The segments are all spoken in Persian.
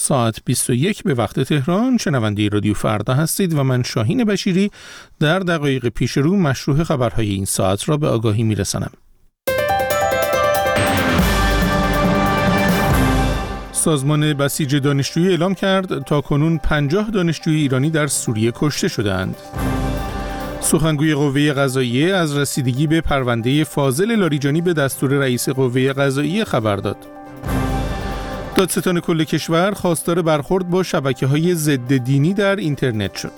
ساعت 21 به وقت تهران. شنونده رادیو فردا هستید و من شاهین بشیری در دقایق پیش رو مشروع خبرهای این ساعت را به آگاهی میرسانم. سازمان بسیج دانشجویی اعلام کرد تا کنون 50 دانشجوی ایرانی در سوریه کشته شدند. سخنگوی قوه قضاییه از رسیدگی به پرونده فاضل لاریجانی به دستور رئیس قوه قضاییه خبر داد. دادستان کل کشور خواستار برخورد با شبکه‌های ضد دینی در اینترنت شد.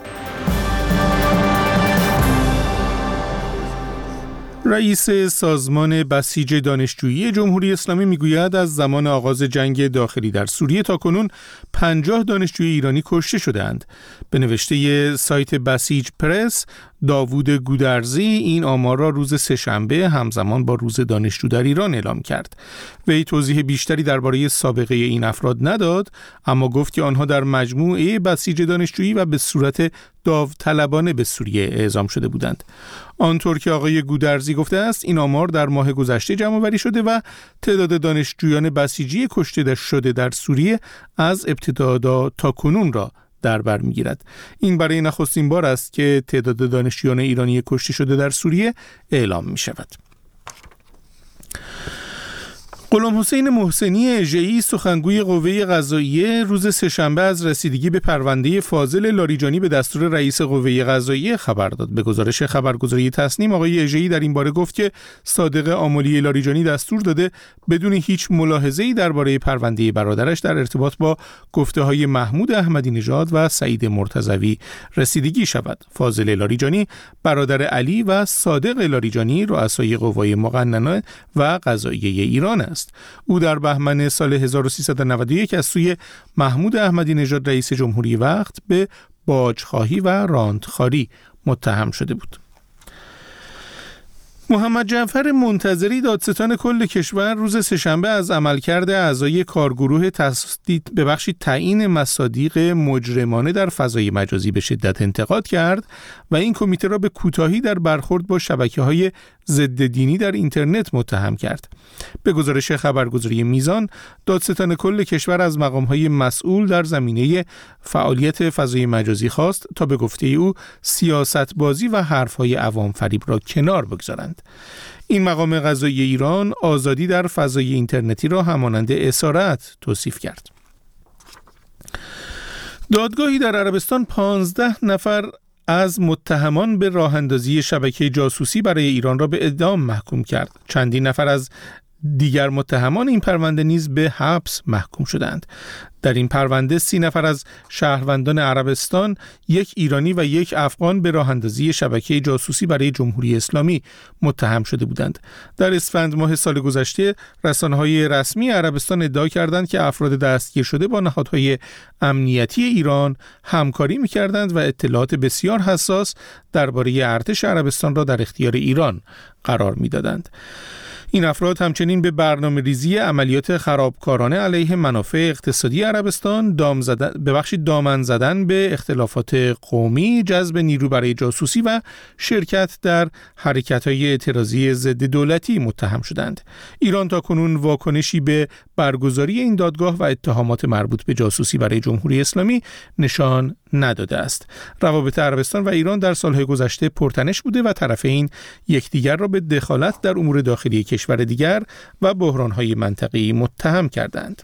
رئیس سازمان بسیج دانشجویی جمهوری اسلامی میگوید از زمان آغاز جنگ داخلی در سوریه تا کنون 50 دانشجوی ایرانی کشته شدند. به نوشته سایت بسیج پرس، داوود گودرزی این آمار را روز سه‌شنبه همزمان با روز دانشجو در ایران اعلام کرد. وی توضیح بیشتری درباره سابقه این افراد نداد، اما گفت که آنها در مجموعه بسیج دانشجویی و به صورت داوطلبانه به سوریه اعزام شده بودند. آنطور که آقای گودرزی گفته است، این آمار در ماه گذشته جمع‌آوری شده و تعداد دانشجویان بسیجی کشته شده در سوریه از ابتدا تا کنون را در بر می‌گیرد. این برای نخستین بار است که تعداد دانشجویان ایرانی کشته شده در سوریه اعلام می‌شود. غلام حسین محسنی اژه‌ای سخنگوی قوه قضاییه روز سه‌شنبه از رسیدگی به پرونده فاضل لاریجانی به دستور رئیس قوه قضاییه خبر داد. به گزارش خبرگزاری تصنیم، آقای اژه‌ای در این باره گفت که صادق آملی لاریجانی دستور داده بدون هیچ ملاحظه‌ای درباره پرونده برادرش در ارتباط با گفته‌های محمود احمدی نژاد و سعید مرتضوی رسیدگی شود. فاضل لاریجانی برادر علی و صادق لاریجانی رؤسای قوای مقننه و قضاییه ایران است. او در بهمن سال 1391 از سوی محمود احمدی نژاد رئیس جمهوری وقت به باجخواهی و راندخواری متهم شده بود. محمد جعفر منتظری دادستان کل کشور روز سه‌شنبه از عملکرد اعضای کارگروه تعیین مصادیق مجرمانه در فضای مجازی به شدت انتقاد کرد و این کمیته را به کوتاهی در برخورد با شبکه‌های ضد دینی در اینترنت متهم کرد. به گزارش خبرگزاری میزان، دادستان کل کشور از مقام‌های مسئول در زمینه فعالیت فضای مجازی خواست تا به گفته او سیاست بازی و حرف‌های عوام فریب را کنار بگذارند. این مقام قضایی ایران آزادی در فضای اینترنتی را همانند اسارت توصیف کرد. دادگاهی در عربستان 15 نفر از متهمان به راه اندازی شبکه جاسوسی برای ایران را به اعدام محکوم کرد. چندین نفر از دیگر متهمان این پرونده نیز به حبس محکوم شدند. در این پرونده 30 نفر از شهروندان عربستان، یک ایرانی و یک افغان به راه اندازی شبکه جاسوسی برای جمهوری اسلامی متهم شده بودند. در اسفند ماه سال گذشته رسانه‌های رسمی عربستان ادعا کردند که افراد دستگیر شده با نهادهای امنیتی ایران همکاری می‌کردند و اطلاعات بسیار حساس درباره ارتش عربستان را در اختیار ایران قرار می‌دادند. این افراد همچنین به برنامه‌ریزی عملیات خرابکارانه علیه منافع اقتصادی عربستان، دامن زدن به اختلافات قومی، جذب نیرو برای جاسوسی و شرکت در حرکت‌های اعتراضی ضد دولتی متهم شدند. ایران تاکنون واکنشی به برگزاری این دادگاه و اتهامات مربوط به جاسوسی برای جمهوری اسلامی نشان نداده است. روابط عربستان و ایران در سالهای گذشته پرتنش بوده و طرفین یکدیگر را به دخالت در امور داخلی کشور دیگر و بحران‌های منطقه‌ای متهم کردند.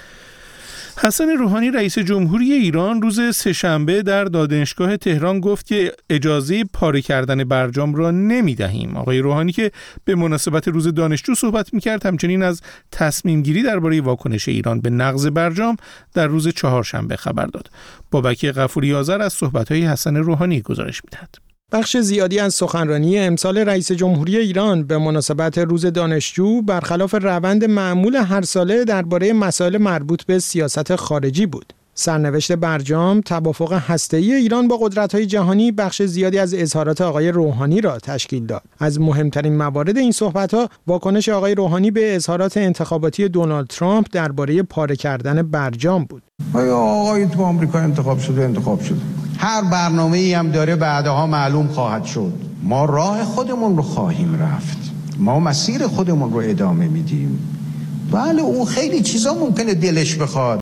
حسن روحانی رئیس جمهوری ایران روز سه‌شنبه در دانشگاه تهران گفت که اجازه پاره کردن برجام را نمی‌دهیم. آقای روحانی که به مناسبت روز دانشجو صحبت می‌کرد، همچنین از تصمیم گیری درباره واکنش ایران به نقض برجام در روز چهارشنبه خبر داد. بابک غفوری آذر از صحبت‌های حسن روحانی گزارش می‌دهد. بخش زیادی از سخنرانی امسال رئیس جمهوری ایران به مناسبت روز دانشجو برخلاف روند معمول هر ساله درباره مسائل مربوط به سیاست خارجی بود. سرنوشت برجام، توافق هسته‌ای ایران با قدرت‌های جهانی بخش زیادی از اظهارات آقای روحانی را تشکیل داد. از مهمترین موارد این صحبت‌ها واکنش آقای روحانی به اظهارات انتخاباتی دونالد ترامپ درباره پاره کردن برجام بود. آقای تو آمریکا انتخاب شده. هر برنامه‌ای هم داره بعدها معلوم خواهد شد. ما راه خودمون رو خواهیم رفت. ما مسیر خودمون رو ادامه میدیم. بله، او خیلی چیزا ممکنه دلش بخواد.